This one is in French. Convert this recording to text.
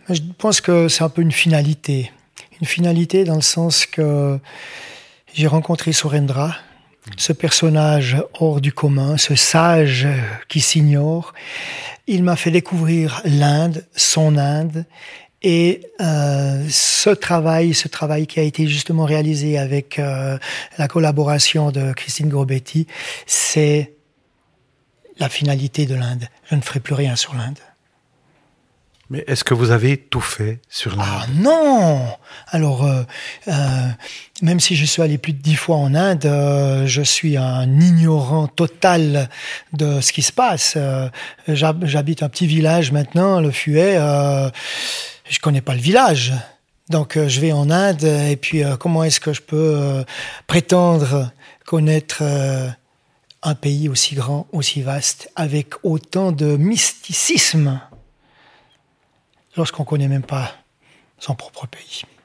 Je pense que c'est un peu une finalité. Une finalité dans le sens que j'ai rencontré Surendra, ce personnage hors du commun, ce sage qui s'ignore. Il m'a fait découvrir l'Inde, son Inde, et ce travail qui a été justement réalisé avec la collaboration de Christine Grobetti, c'est la finalité de l'Inde. Je ne ferai plus rien sur l'Inde. Mais est-ce que vous avez tout fait sur l'Inde? Ah non! Alors, même si je suis allé plus de 10 fois en Inde, je suis un ignorant total de ce qui se passe. J'habite un petit village maintenant, le Fuet. Je connais pas le village. Donc, je vais en Inde et puis comment est-ce que je peux prétendre connaître un pays aussi grand, aussi vaste, avec autant de mysticisme lorsqu'on ne connaît même pas son propre pays.